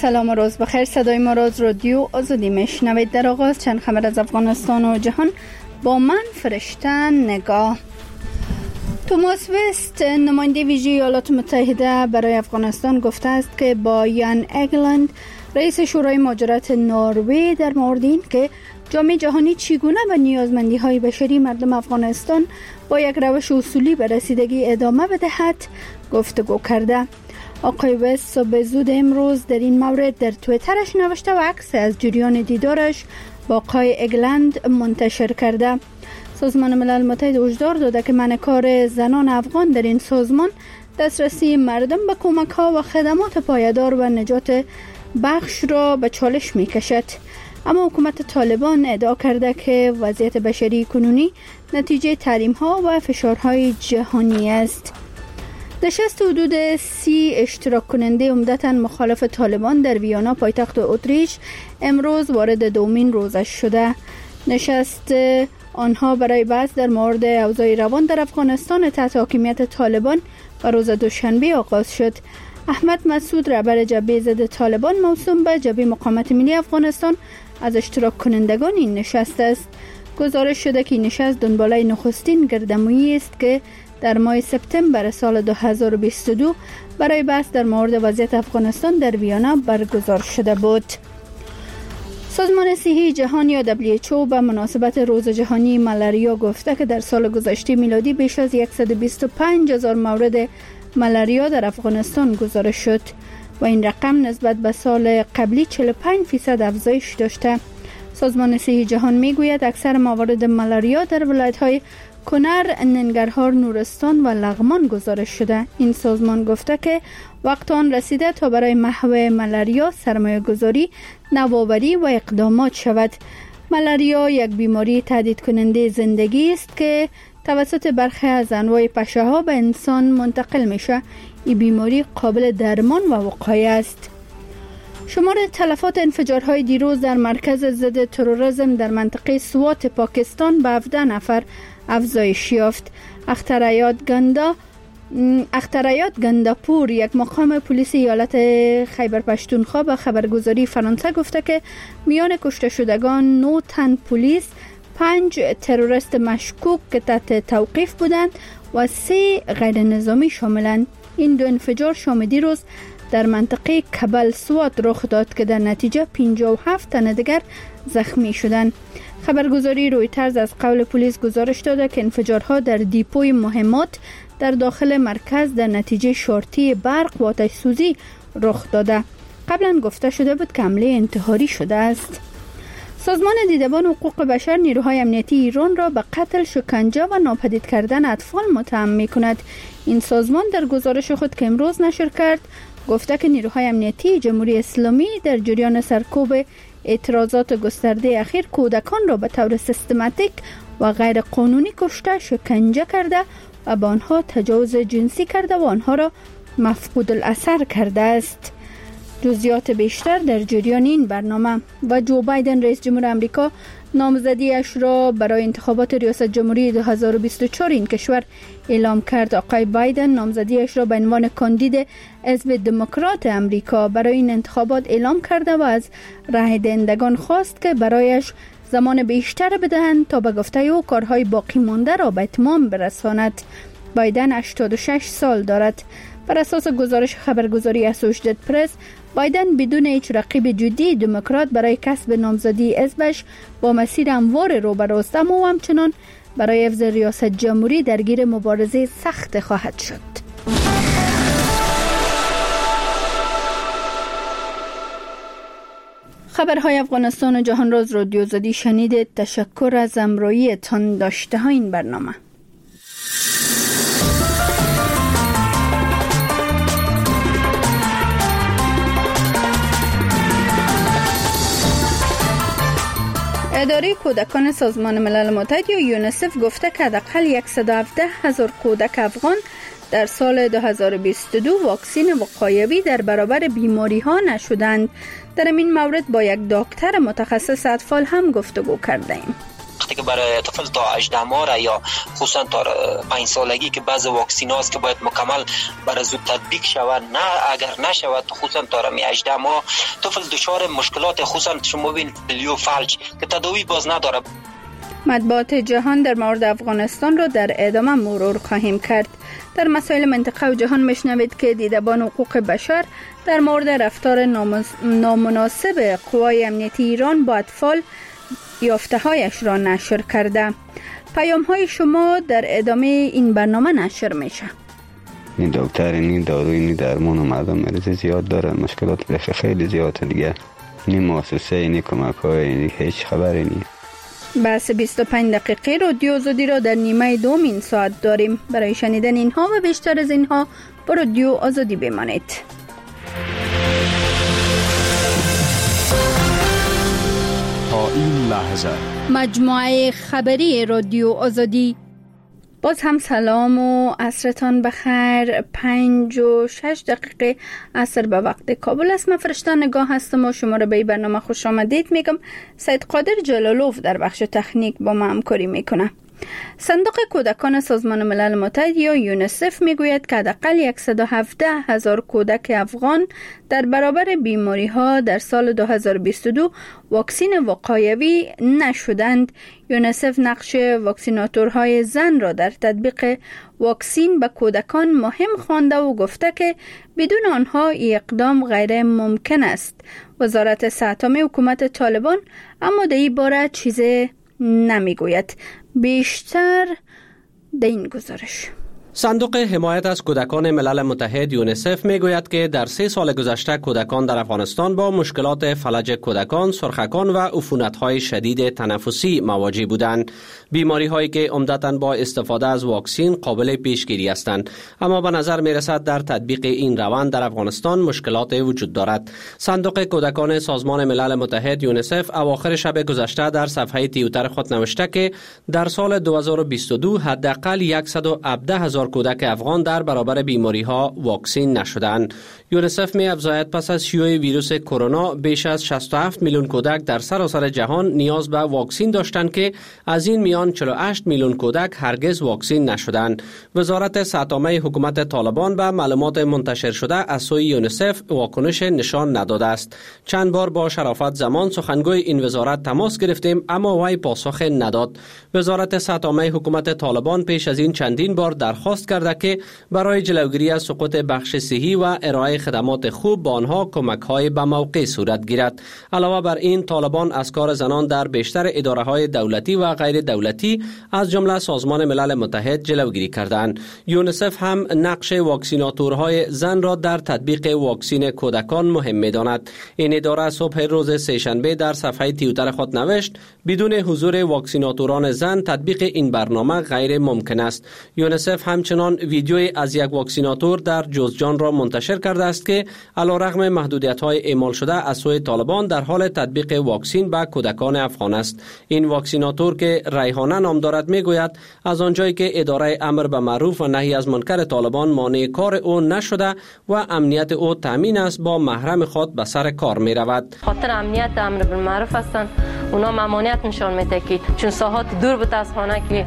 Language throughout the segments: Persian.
سلام و روز بخیر. صدای ما را از رادیو آزادی میشنوید. در آغاز چند خبر از افغانستان و جهان با من فرشته نگاه. توماس وست نماینده ویژه ایالات متحده برای افغانستان گفته است که با یان اگلند رئیس شورای مهاجرت نروژ در مورد این که جامعه جهانی چگونه به نیازمندی‌های بشری مردم افغانستان با یک روش اصولی به رسیدگی ادامه بدهد گفتگو کرده. آقای وست صبح زود امروز در این مورد در توییترش نوشته و عکس از جریان دیدارش با آقای اگلند منتشر کرده. سازمان ملل متحد هشدار داده که منع کار زنان افغان در این سازمان دسترسی مردم به کمک‌ها و خدمات پایدار و نجات بخش را به چالش می‌کشد. اما حکومت طالبان ادعا کرده که وضعیت بشری کنونی نتیجه تحریم‌ها و فشارهای جهانی است. نشست حدود 30 اشتراک کننده عمدتاً مخالف طالبان در ویانا پایتخت اتریش امروز وارد دومین روزش شده. نشست آنها برای بحث در مورد اوضاع روان در افغانستان تحت حاکمیت طالبان و روز دوشنبه آغاز شد. احمد مسعود رهبر جبهه ضد طالبان موسوم به جبهه مقاومت ملی افغانستان از اشتراک کنندگان این نشست است. گزارش شده که این نشست دنباله نخستین گردهمایی است که در ماه سپتامبر سال 2022 برای بحث در مورد وضعیت افغانستان در ویانا برگزار شده بود. سازمان صحی جهانی یا WHO به مناسبت روز جهانی ملاریا گفته که در سال گذشته میلادی بیش از 125,000 مورد ملاریا در افغانستان گزارش شد و این رقم نسبت به سال قبلی 45% افزایش داشته. سازمان صحی جهان میگوید اکثر موارد ملاریا در ولایت‌های کنر، ننگرهار، نورستان و لغمان گزارش شده. این سازمان گفته که وقت آن رسیده تا برای محو ملاریا سرمایه گذاری، نوآوری و اقدامات شود. ملاریا یک بیماری تهدید کننده زندگی است که توسط برخی از انواع پشه ها به انسان منتقل میشه. این بیماری قابل درمان و وقایه است. شمار تلفات انفجارهای دیروز در مرکز ضد تروریسم در منطقه سوات پاکستان به 17 نفر افزایش یافت. اخترایات گنداپور، یک مقام پلیس ایالت خیبر پشتونخوا، به خبرگزاری فرانسه گفته که میان کشته شدگان 9 تن پلیس، 5 تروریست مشکوک که تحت توقیف بودند و 3 غیر نظامی شاملند. این دو انفجار شام دیروز در منطقه کبل سوات رخ داد که در نتیجه 57 تن دیگر زخمی شدند. خبرگزاری رویترز از قول پلیس گزارش داده که انفجارها در دیپوی مهمات در داخل مرکز در نتیجه شورتی برق و آتش سوزی رخ داده. قبلا گفته شده بود که حمله انتحاری شده است. سازمان دیدبان حقوق بشر نیروهای امنیتی ایران را به قتل، شکنجه و ناپدید کردن اطفال متهم می‌کند. این سازمان در گزارش خود که امروز نشر کرد گفته که نیروهای امنیتی جمهوری اسلامی در جریان سرکوب اعتراضات گسترده اخیر کودکان را به طور سیستماتیک و غیر قانونی کشته، شکنجه کرده و به آنها تجاوز جنسی کرده و آنها را مفقود الاثر کرده است. جزئیات بیشتر در جریان این برنامه. و جو بایدن رئیس جمهور آمریکا نامزدیش را برای انتخابات ریاست جمهوری 2024 این کشور اعلام کرد. آقای بایدن نامزدیش را به عنوان کاندید حزب دموکرات آمریکا برای این انتخابات اعلام کرده و از رای دهندگان خواست که برایش زمان بیشتر بدهند تا به گفته او کارهای باقی مانده را به اتمام برساند. بایدن 86 سال دارد. بر اساس گزارش خبرگزاری اسوشیتد پرس، بایدن بدون هیچ رقیب جدی دموکرات برای کسب نامزدی حزبش با مسیر هموار روبروست، اما همچنان برای حفظ ریاست جمهوری درگیر مبارزه سخت خواهد شد. خبرهای افغانستان و جهان را از رادیو آزادی شنیدید. تشکر از همراهی تان داشته ها این برنامه. اداره کودکان سازمان ملل متحد یا یونیسف گفته که حداقل 117,000 کودک افغان در سال 2022 واکسین وقایوی در برابر بیماری ها نشدند. در این مورد با یک دکتر متخصص اطفال هم گفتگو کردیم. وقتی که برای طفل تا 18 ماه یا خصوصا تا 5 سالگی که بعض واکسین هاست که باید مکمل برای زود تطبیق شود، نه اگر نشود خصوصا تا 18 ماه طفل دچار مشکلات خصوصا شما ببین پلیو فلج که تداوی باز نداره. مطبوعات جهان در مورد افغانستان را در ادامه مرور خواهیم کرد. در مسائل منطقه و جهان میشنوید که دیدبان حقوق بشر در مورد رفتار نامناسب قوای امنیتی ایران با اطفال یافته‌هایش را نشر کرده. پیام‌های شما در ادامه این برنامه نشر میشه. این دکتر این دارو این درمان و مردم مریض زیاد دارن، مشکلات خیلی زیاده دیگه. این مؤسسه این کمک‌های این هیچ خبری نیست. بس 25 دقیقه رادیو آزادی را در نیمه دوم این ساعت داریم. برای شنیدن اینها و بیشتر از اینها با رادیو آزادی بمانید. تا این لحظه مجموعه خبری رادیو آزادی. باز هم سلام و عصرتان بخیر. 5 و 6 دقیقه عصر به وقت کابل است. من فرشته نگاه هستم و شما را به این برنامه خوش آمدید میگم. سید قادر جلالوف در بخش تکنیک با ما همکاری میکنه. صندوق کودکان سازمان ملل متحد یا یونیسف میگوید که حداقل 117,000 کودک افغان در برابر بیماری ها در سال 2022 واکسین وقایوی نشدند. یونیسف نقش واکسیناتورهای زن را در تطبیق واکسین به کودکان مهم خوانده و گفته که بدون آنها اقدام غیر ممکن است. وزارت صحت عامه حکومت طالبان اما در این باره چیزی نمیگوید. بیشتر در این گزارش. صندوق حمایت از کودکان ملل متحد یونیسف میگوید که در 3 سال گذشته کودکان در افغانستان با مشکلات فلج کودکان، سرخکان و عفونت‌های شدید تنفسی مواجه بودند. بیماری‌هایی که عمدتاً با استفاده از واکسین قابل پیشگیری هستند، اما به نظر می‌رسد در تطبیق این روند در افغانستان مشکلات وجود دارد. صندوق کودکان سازمان ملل متحد یونیسف اواخر شب گذشته در صفحه توییتر خود نوشته که در سال 2022 حداقل 117,000 کودک افغان در برابر بیماری ها واکسین نشدند. یونیسف می افزاید پس از شیوع ویروس کرونا بیش از 67 میلیون کودک در سراسر جهان نیاز به واکسین داشتند که از این میان 48 میلیون کودک هرگز واکسین نشدند. وزارت صحت عامه حکومت طالبان به معلومات منتشر شده از سوی یونیسف واکنش نشان نداده است. چند بار با شرافت زمان سخنگوی این وزارت تماس گرفتیم اما وی پاسخ نداد. وزارت صحت عامه حکومت طالبان پیش از این چندین بار درخواست کرده که برای جلوگیری از سقوط بخش صحی و ارائه خدمات خوب با آنها کمک‌های به موقع صورت گیرد. علاوه بر این طالبان از کار زنان در بیشتر اداره‌های دولتی و غیر دولتی از جمله سازمان ملل متحد جلوگیری کردند. یونیسف هم نقش واکسیناتورهای زن را در تطبیق واکسین کودکان مهم می‌داند. این اداره صبح روز سه‌شنبه در صفحه توییتر خود نوشت بدون حضور واکسیناتوران زن تطبیق این برنامه غیر ممکن است. یونیسف همچنان ویدیوی از یک واکسیناتور در جوزجان را منتشر کرده است که علیرغم محدودیت‌های اعمال شده از سوی طالبان در حال تطبیق واکسین به کودکان افغان است. این واکسیناتور که ریحانه نام دارد میگوید از آنجایی که اداره امر به معروف و نهی از منکر طالبان مانع کار او نشده و امنیت او تامین است با محرم خود به سر کار می رود. خاطر امنیت امر به معروف هستند اونا ممانعت نشان میده که چون ساحات دور بود از خانه که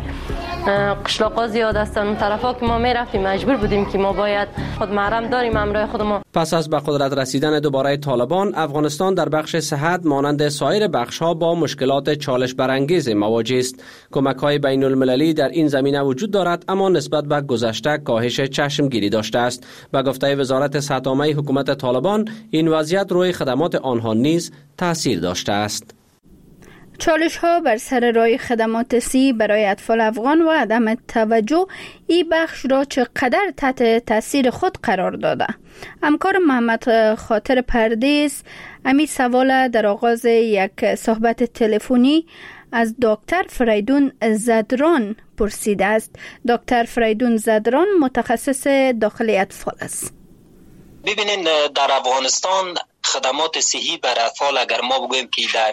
قشلاقا زیاد هستن اون طرفا که ما میرفتیم مجبور بودیم که ما باید خود محرم داریم امرای خودمون. پس از به قدرت رسیدن دوباره طالبان افغانستان در بخش صحت مانند سایر بخش‌ها با مشکلات چالش برانگیز مواجه است. کمک‌های بین‌المللی در این زمینه وجود دارد اما نسبت به گذشته کاهش چشمگیری داشته است. به گفته وزارت صحت عامه حکومت طالبان این وضعیت روی خدمات آنها نیز تاثیر داشته است. چالش ها بر سر راه خدمات صحی برای اطفال افغان و عدم توجه این بخش را چقدر تحت تاثیر خود قرار داده. همکار محمد خاطر پردیس امی سوال در آغاز یک صحبت تلفنی از دکتر فریدون زدران پرسیده است. دکتر فریدون زدران متخصص داخلی اطفال است. ببینین در افغانستان خدمات صحی برای اطفال اگر ما بگوییم که در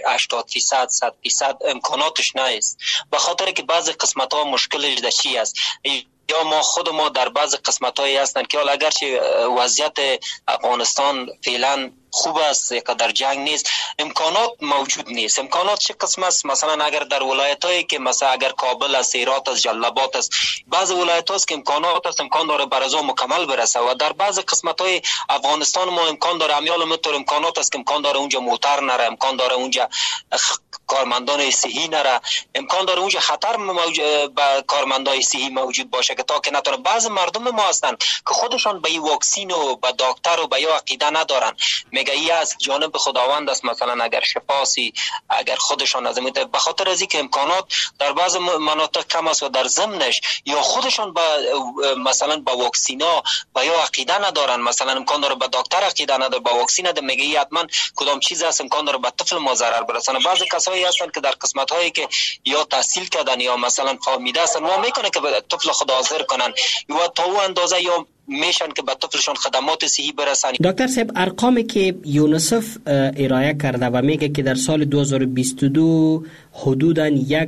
80% 100% امکاناتش نیست، به خاطر که بعضی قسمت ها مشکلش در چی است؟ یا ما در بعض قسمت‌هایی هستند که اگرچه وضعیت افغانستان فعلا خوب است که در جنگ نیست، امکانات موجود نیست. امکانات چه قسم است؟ مثلا اگر در ولایت‌هایی که مثلا اگر کابل است، هرات است، جلال‌آباد است، بعض ولایت‌هاست که امکانات است، امکان داره بر از مکمل برسه و در بعض قسمت‌های افغانستان ما امکان داره امیال متر امکانات است که امکان داره اونجا موتر نره، امکان داره اونجا کارمندان صحی نره، امکان داره اونجا خطر به کارمندان صحی موجود باشه که تا که نتونه. بعض مردم ما هستند که خودشان به این واکسین و به دکتر و به یا عقیده ندارن، میگه ای از جانب خداوند است، مثلا اگر شفاسی اگر خودشان از میده، به خاطر از اینکه امکانات در بعض مناطق کم است و در ضمنش یا خودشان مثلا با واکسینا و یا عقیده ندارن، مثلا امکان داره به دکتر عقیده نداره، با واکسین نده، میگه ای حتما کدام چیز است امکان داره به طفل ما ضرر برسونه. بعض کسایی هستن که در قسمت هایی که یا تحصیل کردن یا مثلا فهمیده هستن ما میکنه که به طفل خود حاضر کنن یا تا اون اندازه یا میشن که به طفلشون خدمات صحی برسانی. دکتر صاحب، ارقامی که یونیسف ارائه کرده و میگه که در سال 2022 حدوداً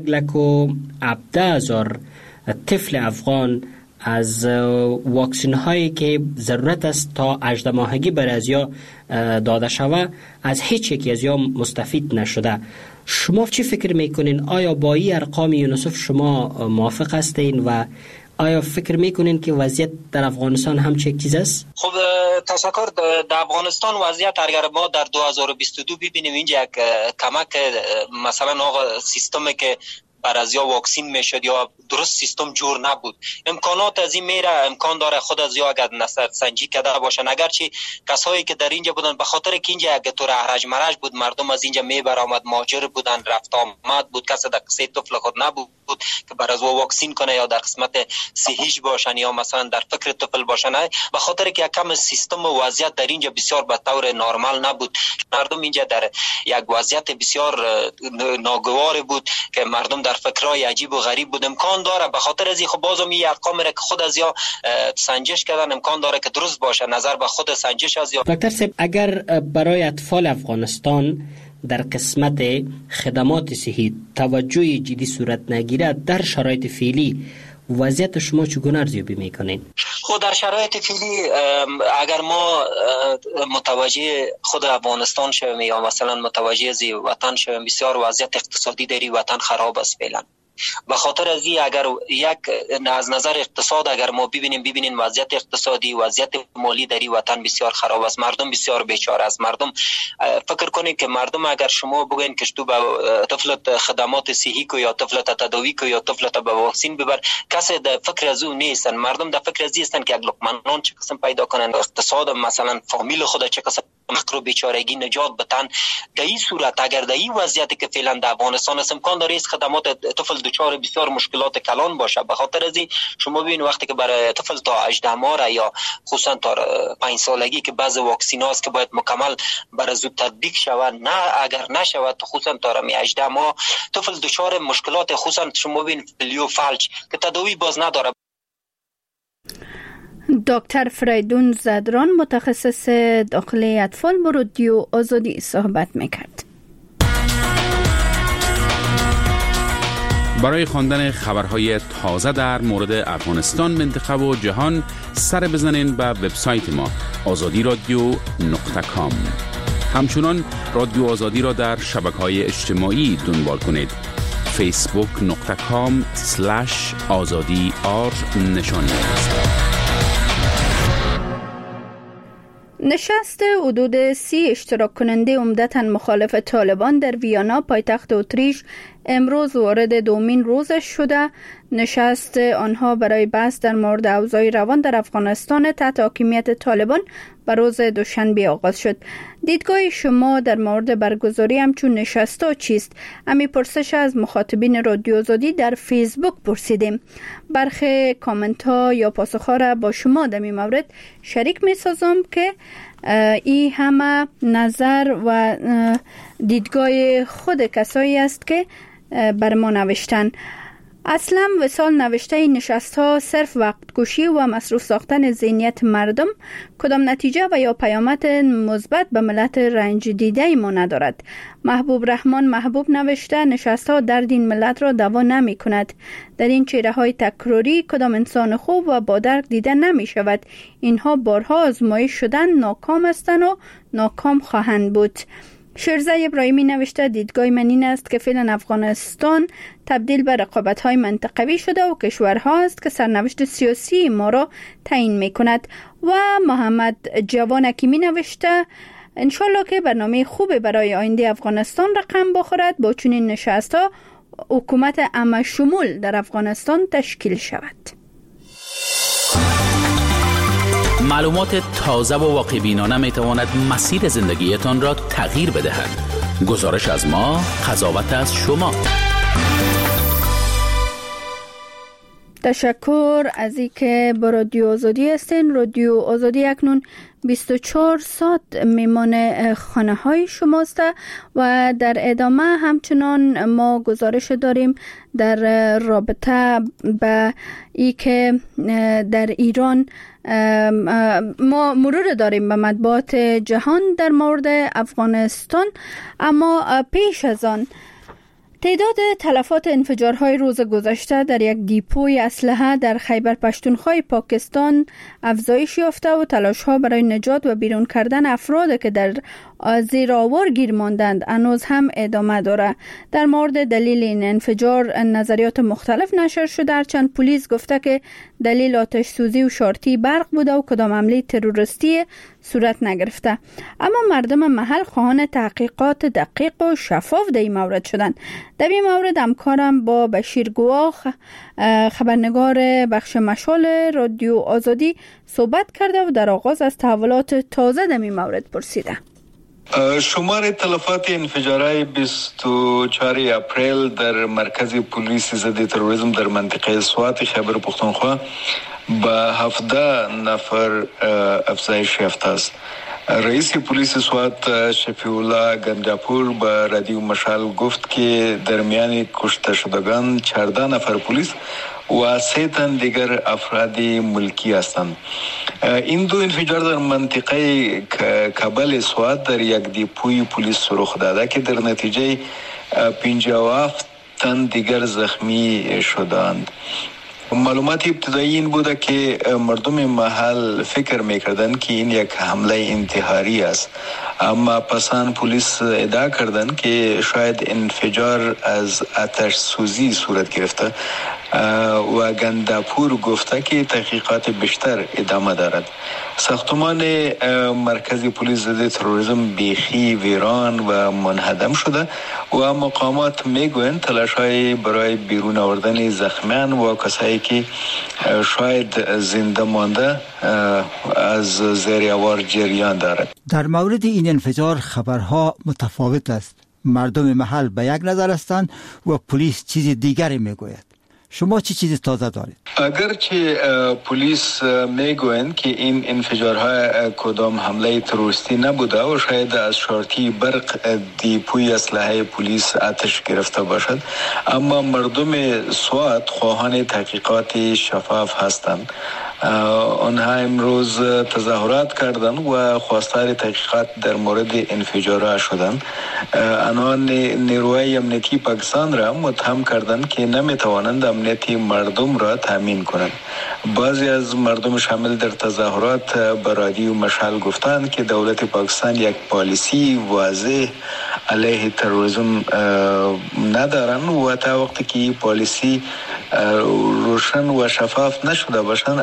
1,17,000 طفل افغان از واکسین هایی که ضرورت است تا 18 ماهگی بر از یا داده شود از هیچ یکی از یا مستفید نشده. شما چی فکر میکنین؟ آیا با این ارقام یونیسف شما موافق هستین و آیا فکر میکنین که وضعیت در افغانستان هم چه چیز است؟ خب تشکر. در افغانستان وضعیت اگر ما در 2022 ببینیم اینجا یک کمک مثلا آقا سیستمی که بر از یا واکسین میشد یا درست سیستم جور نبود، امکانات از این میره، امکان داره خود از یا اگر نظر سنجی کرده باشن، اگرچه کسایی که در اینجا بودن به خاطر که اینجا یک طور احرج مرج بود، مردم از اینجا میبر آمد، مهاجر بودن، رفت آمد بود، کسی در قصه طفل خود نبود که بر از واکسین کنه یا در قسمت صحیح باشن یا مثلا در فکر طفل باشن، به خاطر که یک کم سیستم و وضعیت در اینجا بسیار به طور نرمال نبود. مردم اینجا در یک وضعیت بسیار ناگوار بود که مردم در فکرای عجیب و غریب بود. امکان داره به خاطر از این خب بازم این ارقام را که خود از یا سنجش کردن امکان داره که درست باشه، نظر به خود سنجش از یا. دکتر صاحب، اگر برای اطفال افغانستان در قسمت خدمات صحی توجه جدی صورت نگیرد، در شرایط فعلی وضعیت شما چگونه ارزیابی میکنین؟ خود در شرایط فعلی اگر ما متوجه خود افغانستان شویم یا مثلا متوجه از وطن شویم، بسیار وضعیت اقتصادی در وطن خراب است فعلا. به خاطر از این اگر یک از نظر اقتصاد اگر ما ببینیم وضعیت اقتصادی، وضعیت مالی در این وطن بسیار خراب است، مردم بسیار بیچاره است. مردم فکر کنید که مردم اگر شما بگین که تو به طفلت خدمات صحی کو یا طفلت تداوی کو یا طفلت به واکسین ببر، کسی در فکر از اون نیستن. مردم در فکر از هستن که یک لقمه نان چه قسم پیدا کنن، اقتصاد مثلا فامیل خود چه قسم فقر و بیچارگی نجات بدن. در این صورت اگر در این وضعیتی که فعلا در افغانستان است امکان داره خدمات طفل دچار بسیار مشکلات کلان باشه. به خاطر از این شما ببین وقتی که برای طفل تا 18 ماه یا خصوصا تا 5 سالگی که بعض واکسیناست که باید مکمل برای زود تطبیق شود، نه اگر نشود خصوصا تا 18 ماه طفل دچار مشکلات، خصوصا شما ببین پلیو فلج که تداوی باز نداره. دکتر فریدون زدران متخصص داخلی اطفال با رادیو آزادی صحبت میکرد. برای خواندن خبرهای تازه در مورد افغانستان، منطقه و جهان سر بزنین به وبسایت ما azadi.radio.com. همچنان رادیو آزادی را در شبکه‌های اجتماعی دنبال کنید. facebook.com/azadi_r نشانی است. نشست حدود 30 اشتراک کننده عمدتاً مخالف طالبان در ویانا پایتخت اتریش امروز وارد دومین روزش شده. نشست آنها برای بحث در مورد اوضاع روان در افغانستان تحت حاکمیت طالبان بر روز دوشنبه آغاز شد. دیدگاه شما در مورد برگزاری همچون نشست‌ها چیست؟ امی پرسش از مخاطبین رادیو آزادی در فیسبوک پرسیدیم. برخی کامنت ها یا پاسخ ها را با شما در این مورد شریک می سازم که این همه نظر و دیدگاه خود کسایی است که بر ما نوشتن. اصلا وصال نوشته نشست ها صرف وقت کشی و مصروف ساختن ذهنیت مردم کدام نتیجه و یا پیامد مثبت به ملت رنج دیده ما ندارد. محبوب رحمان محبوب نوشته نشست ها درد این ملت را دوا نمی کند. در این چهره های تکراری کدام انسان خوب و با درک دیده نمی شود. اینها بارها آزمایش شدن، ناکام هستند و ناکام خواهند بود. شیرزه ابراهیمی نوشته دیدگاه من این است که فعلا افغانستان تبدیل به رقابت‌های منطقوی شده و کشورها است که سرنوشت سیاسی ما را تعیین می‌کند. و محمد جوان حکیمی نوشته انشالله که برنامه خوب برای آینده افغانستان رقم بخورد با چنین نشست‌ها حکومت عامه شمول در افغانستان تشکیل شود. معلومات تازه و واقع بینانه می تواند مسیر زندگیتان را تغییر بدهد. گزارش از ما، قضاوت از شما. تشکر از اینکه با رادیو آزادی هستین. رادیو آزادی اکنون 24 ساعت میمان خانه های شماست و در ادامه همچنان ما گزارش داریم در رابطه به ای که در ایران ما مرور داریم به مطبوعات جهان در مورد افغانستان. اما پیش از آن تعداد تلفات انفجارهای روز گذشته در یک دیپوی اسلحه در خیبر پختونخوا پاکستان افزایش یافته و تلاش‌ها برای نجات و بیرون کردن افراد که در زیر آوار گیر ماندند هنوز هم ادامه داره. در مورد دلیل این انفجار نظریات مختلف نشر شده، هرچند پلیس گفته که دلیل آتش سوزی و شارتی برق بوده و کدام حمله تروریستی صورت نگرفته. اما مردم محل خواهان تحقیقات دقیق و شفاف در این مورد شدند. در این مورد همکارم با بشیر گواه خبرنگار بخش مشال رادیو آزادی صحبت کرده و در آغاز از تحولات تازه در این مورد پرسیده. شمار تلفات انفجارهای 24 اپریل در مرکز پلیس ضد تروریسم در منطقه سوات خیبر پختونخوا به 17 نفر افزایش یافته است. رئیس پلیس سوات شفیع الله گنجاپور به رادیو مشال گفت که در میان کشته شدگان 14 نفر پلیس و 3 تن دیگر افراد ملکی هستند. این دو انفجار در منطقه کابل سوات در یک دیپوی پلیس رخ داده که در نتیجه 57 تن دیگر زخمی شدند. معلومات ابتدایی این بوده که مردم محل فکر میکردند که این یک حمله انتحاری است، اما پسان پلیس ادعا کردند که شاید انفجار از آتش سوزی صورت گرفته و گنداپور گفته که تحقیقات بیشتر ادامه دارد. ساختمان مرکزی پلیس ضد تروریسم بیخی ویران و منهدم شده و مقامات میگویند تلاش‌های برای بیرون آوردن زخمیان و کسایی که شاید زنده مانده از زیر آوار جریان دارد. در مورد این انفجار خبرها متفاوت است. مردم محل به یک نظر هستند و پلیس چیز دیگری میگوید. شما چی چیز تازه دارید؟ اگرچه پلیس میگویند که این انفجارها کدام حمله تروریستی نبوده و شاید از شارتی برق دیپوی اسلحه پلیس آتش گرفته باشد، اما مردم سوات خواهان تحقیقات شفاف هستند. آنها امروز تظاهرات کردند و خواستار تحقیقات در مورد انفجارها شدند. آنها نیروهای امنیتی پاکستان را متهم کردند که نمیتوانند امنیت مردم را تامین کنند. بعضی از مردم شامل در تظاهرات به رادیو مشال گفتند که دولت پاکستان یک پالیسی واضح علیه تروریسم ندارند و تا وقتی که پالیسی روشن و شفاف نشده باشند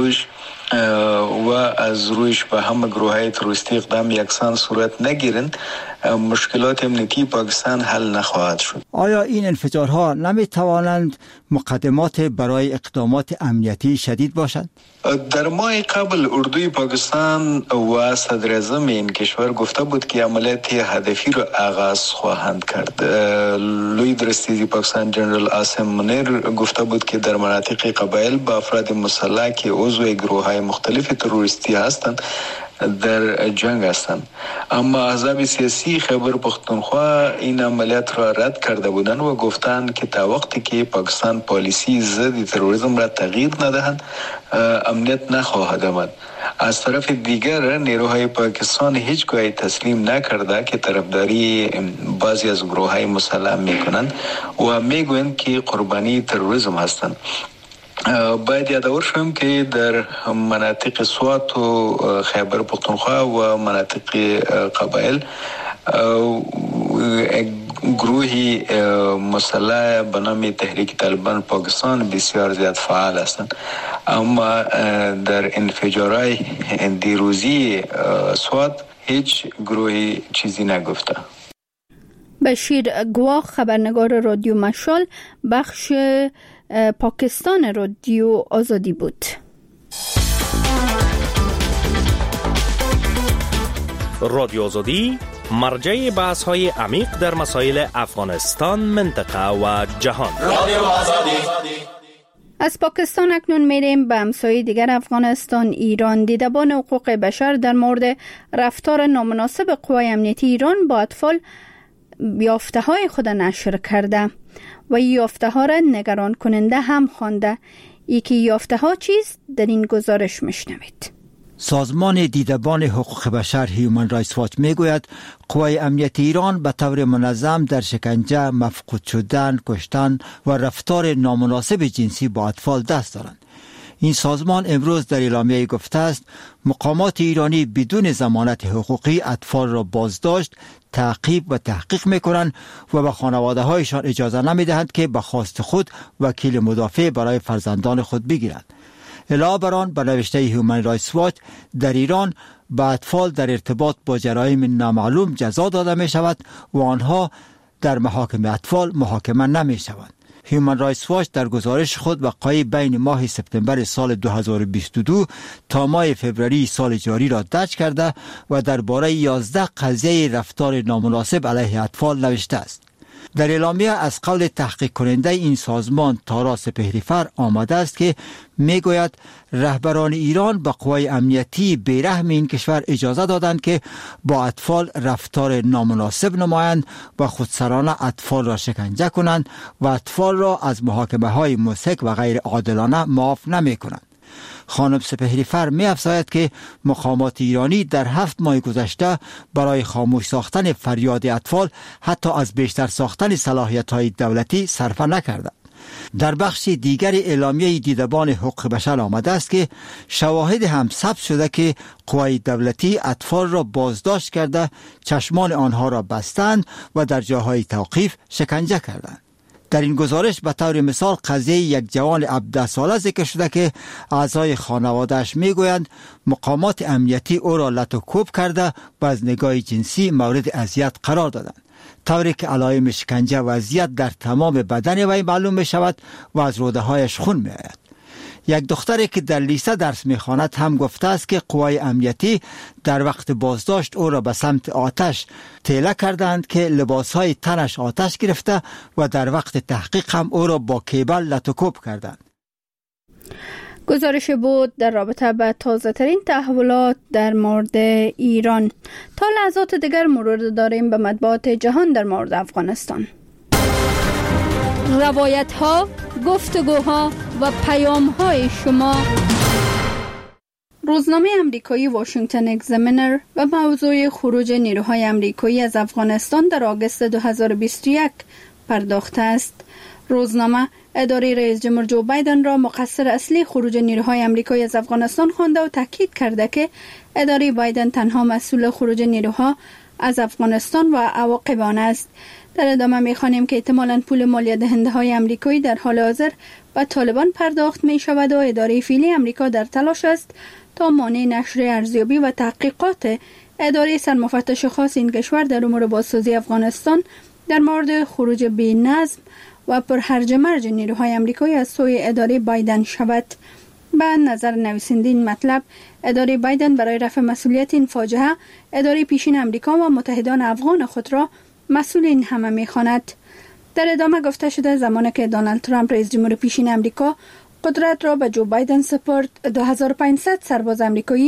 از رویش به همه گروه‌های تروریستی اقدام یکسان صورت نگیرند، مشکلات امنیتی پاکستان حل نخواهد شد. آیا این انفجارها نمی توانند مقدمات برای اقدامات امنیتی شدید باشند؟ در ماه قبل اردوی پاکستان و صدر اعظم این کشور گفته بود که عملیات هدفی را آغاز خواهند کرد. لوی درستیزی پاکستان جنرال عاصم منیر گفته بود که در مناطق قبایل با افراد مسلح که عضو گروه‌های مختلف تروریستی هستند در جنگ هستند. اما احزاب سیاسی خیبر پختونخوا این عملیات را رد کرده بودند و گفتند که تا وقتی که پاکستان پالیسی ضد تروریسم را تغییر ندهند امنیت نخواهد آمد. از طرف دیگر نیروهای پاکستان هیچگاه تسلیم نکرده که طرفداری بعضی از گروه‌های مسلح میکنند و میگویند که قربانی تروریسم هستند. باید یادآور شویم که در مناطق سوات و خیبر پختونخوا و مناطق قبایل گروهی مسلح به نام تحریک طالبان پاکستان بسیار زیاد فعال هستند. اما در انفجارهای دیروزی سوات هیچ گروهی چیزی نگفته. بشیر گواه، خبرنگار رادیو مشال، بخش پاکستان رادیو آزادی بود. رادیو آزادی مرجع بحث های عمیق در مسائل افغانستان، منطقه و جهان. رادیو آزادی. از پاکستان اکنون میریم به همسایه دیگر افغانستان، ایران. دیدبان حقوق بشر در مورد رفتار نامناسب قوای امنیتی ایران با اطفال یافته های خود نشر کرده و یافته ها را نگران کننده هم خوانده. یکی یافته ها چیست؟ در این گزارش میشنوید. سازمان دیدبان حقوق بشر هیومن رایتس واچ میگوید قوای امنیتی ایران به طور منظم در شکنجه، مفقود شدن، کشتن و رفتار نامناسب جنسی با اطفال دست دارند. این سازمان امروز در اعلامیه گفته است مقامات ایرانی بدون ضمانت حقوقی اطفال را بازداشت، تعقیب و تحقیق میکنند و به خانواده هایشان اجازه نمیدهند که به خواست خود وکیل مدافع برای فرزندان خود بگیرند. علاوه بر آن به نوشته هیومن رایتس واچ در ایران به اطفال در ارتباط با جرایم نامعلوم جزا داده می شود و آنها در محاکم اطفال محاکمه نمی شوند. هیومن رایتس واچ در گزارش خود وقایع بین ماه سپتامبر سال 2022 تا ماه فوریه سال جاری را درج کرده و درباره 11 قضیه رفتار نامناسب علیه اطفال نوشته است. در اعلامیه از قول تحقیق کننده این سازمان تارا سپهریفر آمده است که میگوید رهبران ایران به قوای امنیتی بیرحم این کشور اجازه دادند که با اطفال رفتار نامناسب نمایند و خودسرانه اطفال را شکنجه کنند و اطفال را از محاکمه های مسک و غیر عادلانه معاف نمی کنند. خانم سپهریفر می افزاید که مقامات ایرانی در 7 ماه گذشته برای خاموش ساختن فریاد اطفال حتی از بیشتر ساختن صلاحیت‌های دولتی صرفه نکرده. در بخش دیگر اعلامیه دیدبان حقوق بشر آمده است که شواهد هم ثبت شده که قوای دولتی اطفال را بازداشت کرده، چشمان آنها را بستند و در جاهای توقیف شکنجه کردند. در این گزارش به طور مثال قضیه یک جوان 17 ساله ذکر شده که اعضای خانواده‌اش میگویند مقامات امنیتی او را لط و کوب کرده و از نگاه جنسی مورد اذیت قرار دادند، طوری که علائم شکنجه و اذیت در تمام بدن وی معلوم می شود و از روده‌هایش خون می آید. یک دختری که در لیسه درس می‌خواند هم گفته است که قوای امنیتی در وقت بازداشت او را به سمت آتش تیله کردند که لباسهای تنش آتش گرفته و در وقت تحقیق هم او را با کیبل لط و کوب کردند. گزارش بود در رابطه با تازه ترین تحولات در مورد ایران. تا لحظات دیگر مرور داریم به مطبوعات جهان در مورد افغانستان. روایت ها، گفتگوها و پیام های شما. روزنامه امریکایی واشنگتن اگزامینر و موضوع خروج نیروهای امریکایی از افغانستان در آگوست 2021 پرداخته است. روزنامه اداره رئیس جمهور جو بایدن را مقصر اصلی خروج نیروهای امریکایی از افغانستان خوانده و تاکید کرده که اداره بایدن تنها مسئول خروج نیروها از افغانستان و عواقب آن است. در ادامه می‌خوانیم که احتمالاً پول مالیات دهنده‌های آمریکایی در حال حاضر به طالبان پرداخت می‌شود و اداره فعلی آمریکا در تلاش است تا مانع نشر ارزیابی و تحقیقات اداره سرمفتش خاص این کشور در امور بازسازی افغانستان در مورد خروج بی‌نظم و پرهرج مرج نیروهای آمریکایی از سوی اداره بایدن شود. به نظر نویسنده این مطلب، اداره بایدن برای رفع مسئولیت این فاجعه اداره پیشین آمریکا و متحدان افغان خود را مسئول این همه می‌خواند. در ادامه گفته شده زمانی که دونالد ترامپ رئیس جمهور پیشین آمریکا قدرت را به جو بایدن سپرد، 2500 سرباز آمریکایی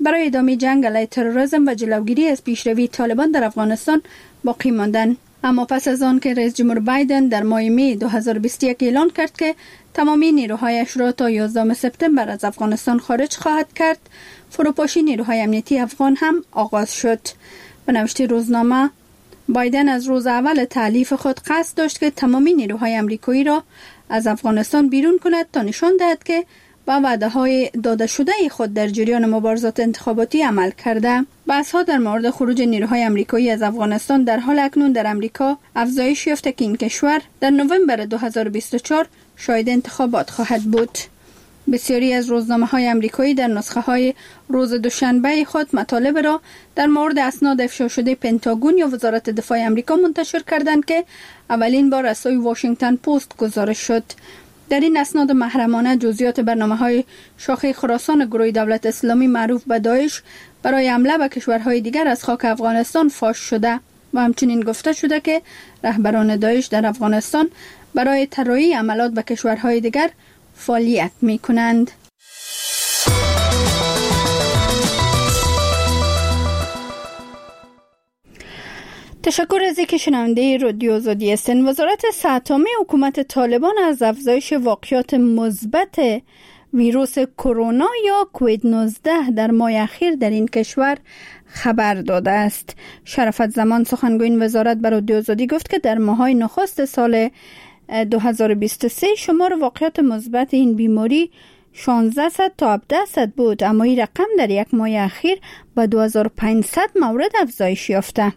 برای ادامه جنگ علیه تروریسم و جلوگیری از پیشروی طالبان در افغانستان باقی ماندند. اما پس از آن که رئیس جمهور بایدن در ماه می 2021 اعلان کرد که تمامی نیروهایش را تا 11 سپتامبر از افغانستان خارج خواهد کرد، فروپاشی نیروهای امنیتی افغان هم آغاز شد. به نوشته روزنامه، بایدن از روز اول تألیف خود قصد داشت که تمامی نیروهای آمریکایی را از افغانستان بیرون کند تا نشان دهد که با وعده‌های داده شده خود در جریان مبارزات انتخاباتی عمل کرده. بحث‌ها در مورد خروج نیروهای آمریکایی از افغانستان در حال اکنون در امریکا افزایش یافته که این کشور در نوامبر 2024 شاهد انتخابات خواهد بود. بسیاری از روزنامه‌های آمریکایی در نسخه‌های روز دوشنبه خود مطالب را در مورد اسناد افشا شده پنتاگون یا وزارت دفاع آمریکا منتشر کردند که اولین بار از سوی واشنگتن پست گزارش شد. در این اسناد محرمانه جزئیات برنامه‌های شاخه خراسان گروه دولت اسلامی معروف به داعش برای حمله به کشورهای دیگر از خاک افغانستان فاش شده و همچنین گفته شده که رهبران داعش در افغانستان برای طراحی عملات به کشورهای دیگر فعالیت می‌کنند. تشکر از اینکه شنونده رادیو آزادی هستین. وزارت صحت عامه حکومت طالبان از افزایش واقعات مثبت ویروس کرونا یا کووید 19 در ماه اخیر در این کشور خبر داده است. شرافت زمان سخنگوی این وزارت بر رادیو آزادی گفت که در ماه‌های نخست سال 2023 شمار واقعات مثبت این بیماری 1600 تا 1700 بود، اما این رقم در یک ماه اخیر به 2500 مورد افزایش یافته.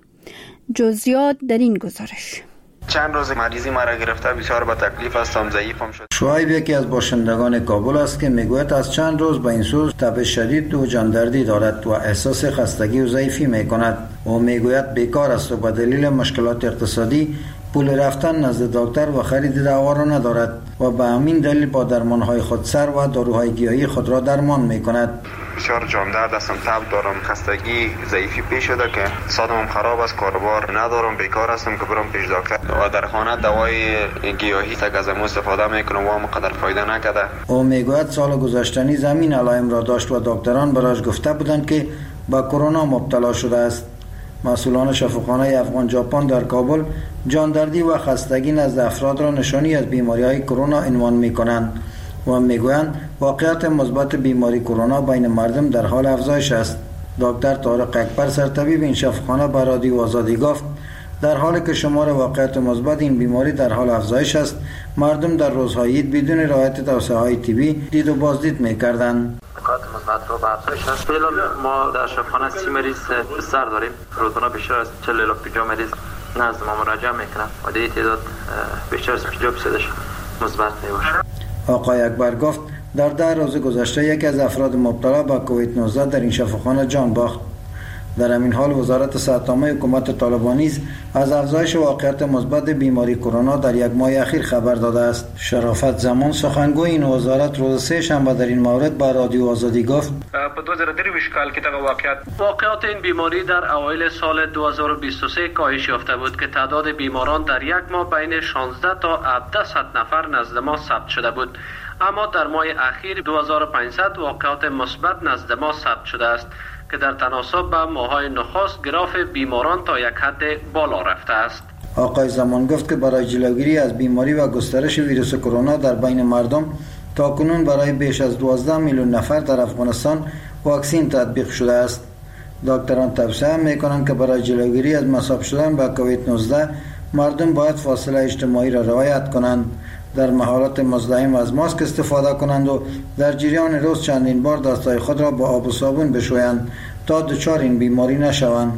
جزئیات در این گزارش. چند روز مریضی مرا گرفته، بسیار با تکلیف هستم، ضعیفم شد. شعیب یکی از باشندگان کابل است که میگوید از چند روز به این سو تب شدید و جاندردی دارد و احساس خستگی و ضعیفی میکند. او میگوید بیکار است و به دلیل مشکلات اقتصادی پول رفتن نزد دکتر و خرید دوا را ندارد و به همین دلیل با درمانهای خودسر و داروهای گیاهی خود را درمان میکند. بسیار جاندرد هستم، تب دارم، خستگی، ضعیفی پیش شده که صدمم خراب است، کاروبار ندارم، بیکار هستم که برم پیش دکتر و در خانه دوای گیاهی تا از استفاده میکنم و هم قدر فایده نکرده. او میگوید سال گذشته نیز همین علائم را داشت و دکتران برایش گفته بودند که با کرونا مبتلا شده است. مسئولان شفاخانه افغان ژاپن در کابل جاندردی و خستگی نزد افراد را نشانی از بیماری‌های کرونا عنوان می‌کنند و میگویند واقعیت مثبت بیماری کرونا بین مردم در حال افزایش است. دکتر طارق اکبر سرطبیب این شفاخانه به رادیو آزادی گفت در حالی که شمار واقعیت مثبت این بیماری در حال افزایش است، مردم در روزهای عید بدون رعایت توصیه‌های طبی دید و بازدید می‌کردند. واقعیت مثبت رو به افزایش است. فعلا ما در شفاخانه 30 مریض بستر داریم. روزانه بیشتر از 40 الی 50 مریض نزد ما مراجعه میکنن و در این تعداد بیشتر از 50% مثبت میباشه. آقای اکبر گفت در 10 روز گذشته یکی از افراد مبتلا به کووید 19 در این شفاخانه جان باخت. در همین حال وزارت صحت عامه حکومت طالبان نیز از افزایش واقعیت مثبت بیماری کرونا در یک ماه اخیر خبر داده است. شرافت زمان سخنگوی این وزارت روز سه شنبه در این مورد با رادیو آزادی گفت په 2023 کال کې دغه واقعیت این بیماری در اوایل سال 2023 کاهش یافته بود که تعداد بیماران در یک ماه بین 16 تا 1700 نفر نزد ما ثبت شده بود، اما در ماه اخیر 2500 واقعیت مثبت نزد ما ثبت شده است که در تناسب با ماه‌های نخست گراف بیماران تا یک حد بالا رفته است. آقای زمان گفت که برای جلوگیری از بیماری و گسترش ویروس کرونا در بین مردم تاکنون برای بیش از 12 میلیون نفر در افغانستان واکسن تطبیق شده است. دکتران توصیه می‌کنند که برای جلوگیری از مصاب شدن با کووید 19 مردم باید فاصله اجتماعی را رعایت کنند، در محالات مزاحم از ماسک استفاده کنند و در جریان روز چندین بار دستای خود را با آب و صابون بشویند تا دچار این بیماری نشوند.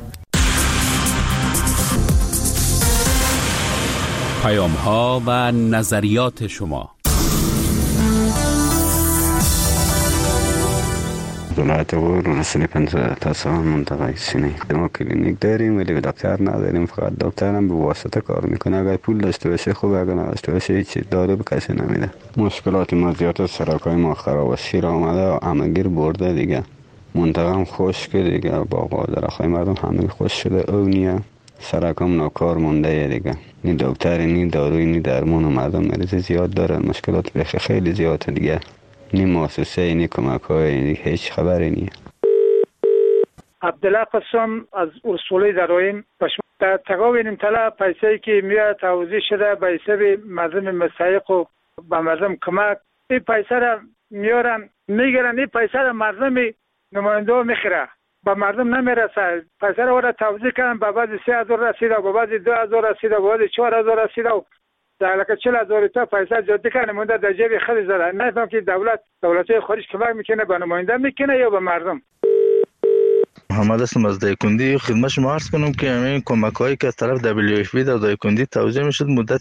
پیام‌ها و نظریات شما. ولایت غور نسلی 50 تا سال منطقه سینه. ما کلینیک داریم ولی دکتر نداریم، فقط دکتر هم به واسطه کار میکنه. اگر پول داشته باشه خوب، اگر نداشته باشه هیچ دارو به کسی نمیده. مشکلات ما زیاد است، سرکای ما خراب است، شیر آمده همگیر برده دیگه. منطقه هم خشک دیگه، باغ و درختای مردم همه خشک شده، اونیه سرکام ناکار مونده دیگه. نی دکتر نی داروی نی درمان و مردم مریض زیاد دارن، مشکلات خیلی زیاده دیگه. نی مؤسسه نی کمک های نی هیچ خبری نیه. عبدالله قسم از اصولی درایم در تقاوین تلا پیسه‌ای که میاد توزیع شده به حساب مردم مستحق و به مردم کمک، این پیسه را میارن میگیرن، این پیسه را مردم نماینده میخره، به مردم نمیرسه. پیسه را توزیع کردن، به بعضی 3000 رسیده، به بعضی 2000 رسیده، به بعضی 4000 رسیده و در لکه 40000 تا پیسه جدی کنه مونده در جیب خود زده. نفهم که دولت خارج کمک میکنه به نماینده میکنه یا به مردم. محمد هستم از دایکندی. خدمت شما عرض کنم که همین کمک‌هایی که از طرف WFP در دایکندی توزیع میشد مدت